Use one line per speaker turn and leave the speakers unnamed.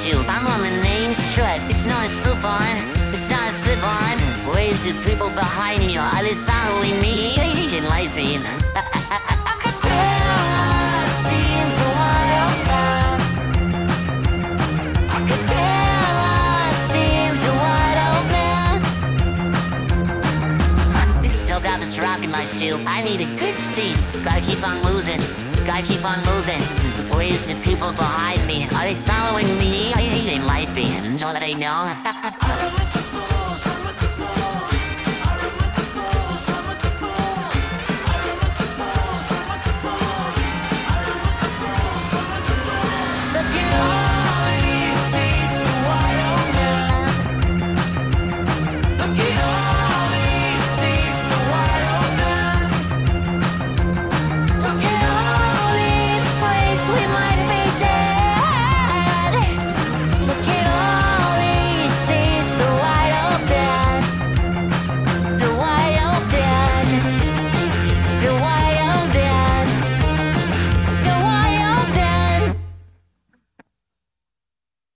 shoe. I'm on the main strut. It's not a slip-on. It's not a slip-on. Waves of people behind me are they following me? In light beam. I could tell I seem to wide open. I could tell I seem to wide open. I still got this rock in my shoe. I need a good seat. Gotta keep on losing. Gotta keep on moving. Waves of people behind me. Are they following me? In light beam. Don't they know?